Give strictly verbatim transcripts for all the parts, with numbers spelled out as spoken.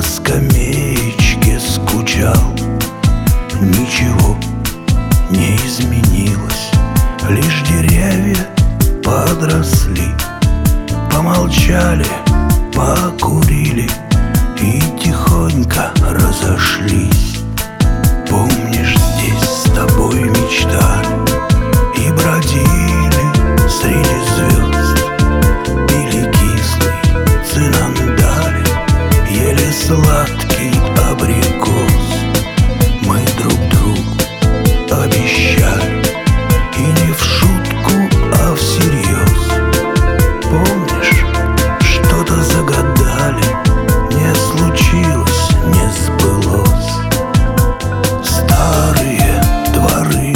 скамеечке скучал. Ничего не изменилось, лишь деревья подросли. Помолчали, покурили и тихонько разошлись. Помнишь, здесь с тобой мечтали и бродили среди звезд, пили кислый цинамдаль, ели сладкий абрикос. Мы друг другу обещали, и не в шутку, а всерьез. Помнишь, что-то загадали, не случилось, не сбылось. Старые дворы,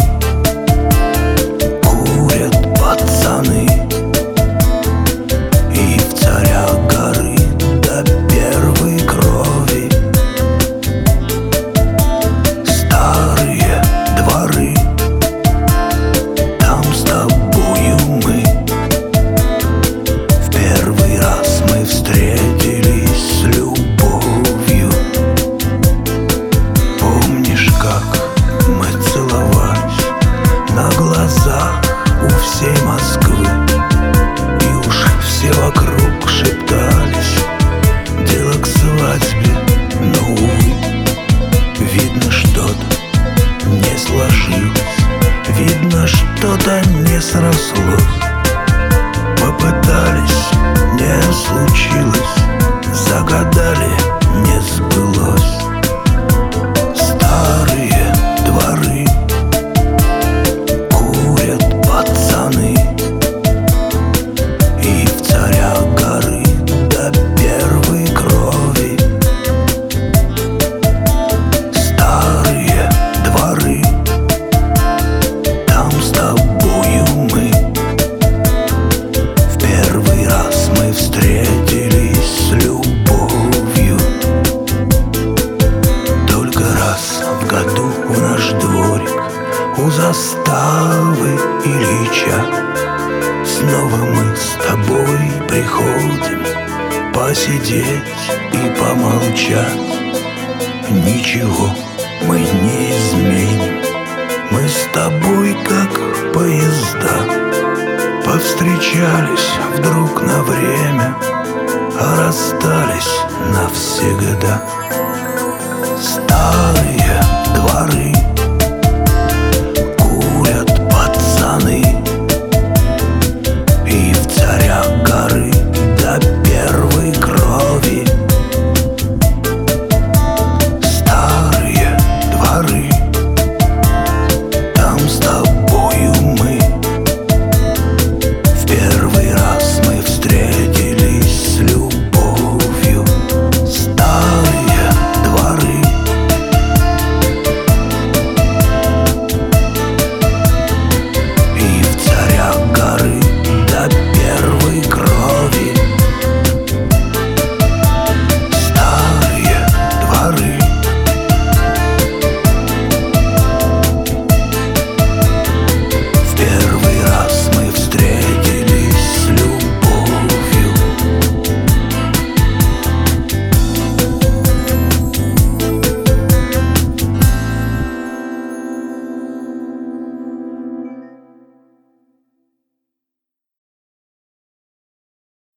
курят пацаны, и в царя горы до первой крови. Старые дворы, там с тобою мы в первый раз мы встретились с любовью. Помнишь, как мы целовались на глазах у всей Москвы, и уж все вокруг шептались: дело к свадьбе, но, увы, видно, что-то не сложилось, видно, что-то не срослось. Попытались, не случилось, загадали, не сбылось. Старые дворы, курят пацаны, и в царя горы до первой крови. Старые дворы, там с тобою мы в первый раз мы встретились с любовью. Только раз в году в наш дворик у заставы Ильича снова мы с тобой приходим посидеть и помолчать. Ничего мы не изменим, мы с тобой как поезда. Повстречались вдруг на время, а расстались навсегда. Старые дворы,